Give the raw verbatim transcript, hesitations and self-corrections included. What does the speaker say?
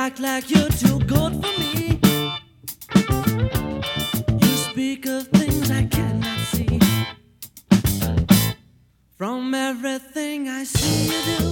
act like you're too good for me. You speak of things I cannot see. From everything I see you do,